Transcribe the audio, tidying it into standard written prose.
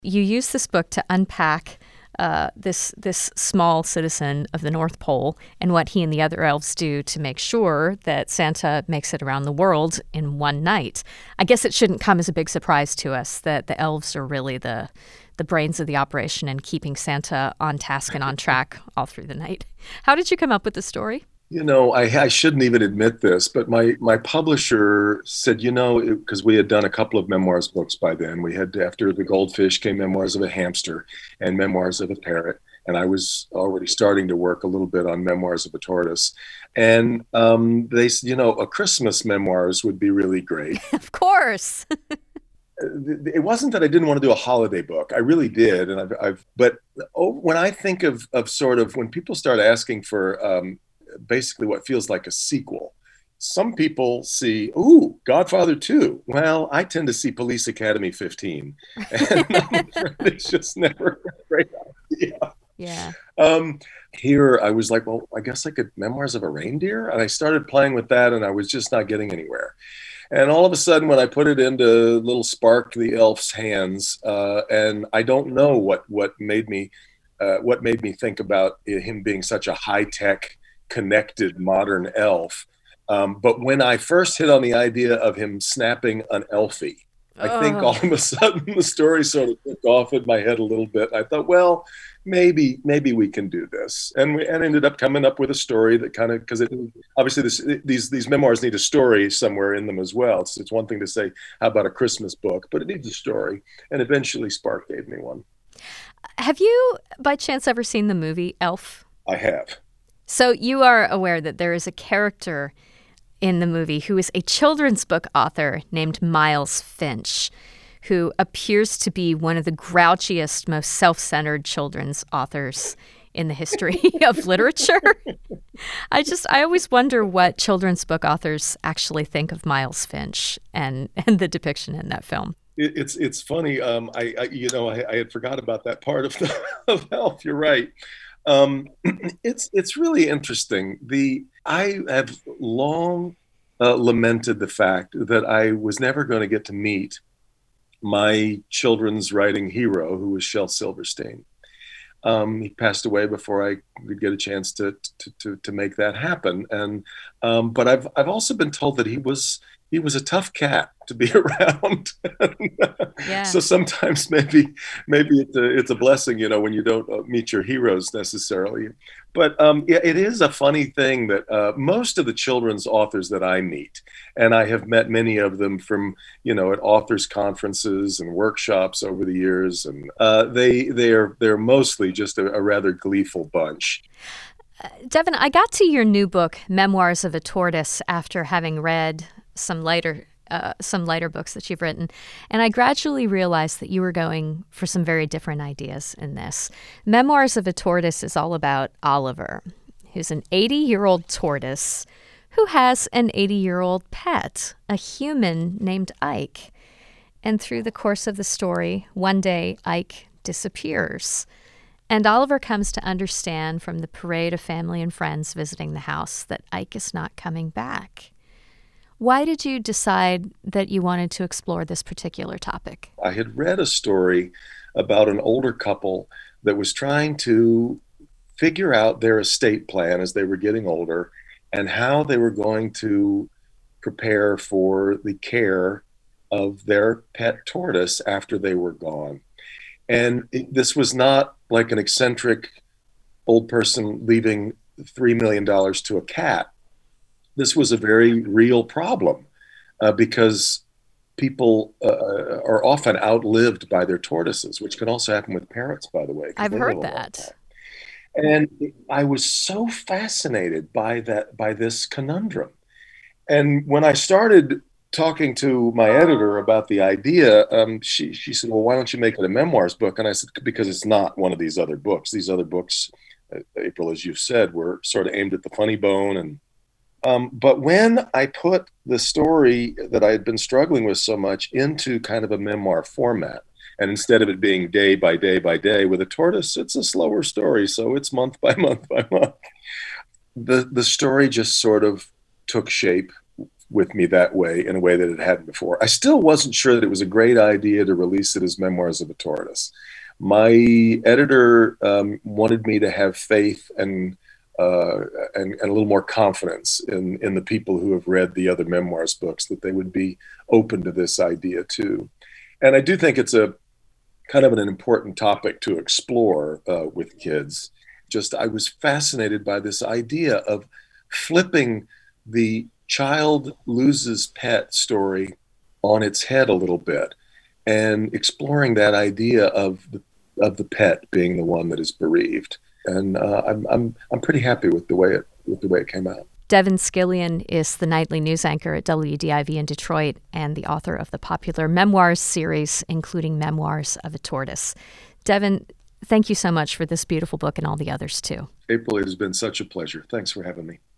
You use this book to unpack this small citizen of the North Pole and what he and the other elves do to make sure that Santa makes it around the world in one night. I guess it shouldn't come as a big surprise to us that the elves are really the brains of the operation and keeping Santa on task and on track all through the night. How did you come up with the story? I shouldn't even admit this, but my publisher said, because we had done a couple of memoirs books by then. We had, after The Goldfish came Memoirs of a Hamster and Memoirs of a Parrot. And I was already starting to work a little bit on Memoirs of a Tortoise. And they said, a Christmas memoirs would be really great. Of course. It wasn't that I didn't want to do a holiday book. I really did. And but when I think of sort of when people start asking for basically what feels like a sequel, some people see, Godfather 2. Well, I tend to see Police Academy 15. And it's just never a great idea. Yeah. Here I was like, well, I guess I could Memoirs of a Reindeer. And I started playing with that and I was just not getting anywhere. And all of a sudden, when I put it into little Spark the Elf's hands, and I don't know what made me think about him being such a high-tech, connected, modern elf. But when I first hit on the idea of him snapping an elfie, I think all of a sudden the story sort of took off in my head a little bit. I thought, well, maybe we can do this, and ended up coming up with a story that kind of, because obviously these memoirs need a story somewhere in them as well. It's one thing to say, how about a Christmas book, but it needs a story, and eventually Spark gave me one. Have you, by chance, ever seen the movie Elf? I have. So you are aware that there is a character in the movie who is a children's book author named Miles Finch, who appears to be one of the grouchiest, most self-centered children's authors in the history of literature. I always wonder what children's book authors actually think of Miles Finch and the depiction in that film. It's funny. I had forgot about that part of Elf. You're right. It's really interesting. I have long lamented the fact that I was never going to get to meet my children's writing hero, who was Shel Silverstein. He passed away before I could get a chance to make that happen. And but I've also been told that he was a tough cat to be around. Yeah. So sometimes maybe it's a blessing, when you don't meet your heroes necessarily. But it is a funny thing that most of the children's authors that I meet, and I have met many of them from, at authors conferences and workshops over the years, and they're mostly just a rather gleeful bunch. Devin, I got to your new book, Memoirs of a Tortoise, after having read some lighter books that you've written, and I gradually realized that you were going for some very different ideas in this. Memoirs of a Tortoise is all about Oliver, who's an 80-year-old tortoise who has an 80-year-old pet, a human named Ike. And through the course of the story, one day Ike disappears. And Oliver comes to understand from the parade of family and friends visiting the house that Ike is not coming back. Why did you decide that you wanted to explore this particular topic? I had read a story about an older couple that was trying to figure out their estate plan as they were getting older and how they were going to prepare for the care of their pet tortoise after they were gone. And this was not like an eccentric old person leaving $3 million to a cat. This was a very real problem because people are often outlived by their tortoises, which can also happen with parrots, by the way. I've heard that. And I was so fascinated by this conundrum. And when I started talking to my editor about the idea, she said, well, why don't you make it a memoirs book? And I said, because it's not one of these other books. These other books, April, as you've said, were sort of aimed at the funny bone. And but when I put the story that I had been struggling with so much into kind of a memoir format, and instead of it being day by day by day with a tortoise, it's a slower story. So it's month by month by month. The story just sort of took shape with me that way, in a way that it hadn't before. I still wasn't sure that it was a great idea to release it as Memoirs of a Tortoise. My editor wanted me to have faith and a little more confidence in the people who have read the other memoirs books, that they would be open to this idea too. And I do think it's a kind of an important topic to explore with kids. Just, I was fascinated by this idea of flipping the child loses pet story on its head a little bit, and exploring that idea of the pet being the one that is bereaved. And I'm pretty happy with the way it came out. Devin Scillian is the nightly news anchor at WDIV in Detroit and the author of the popular memoirs series, including Memoirs of a Tortoise. Devin, thank you so much for this beautiful book and all the others too. April, it has been such a pleasure. Thanks for having me.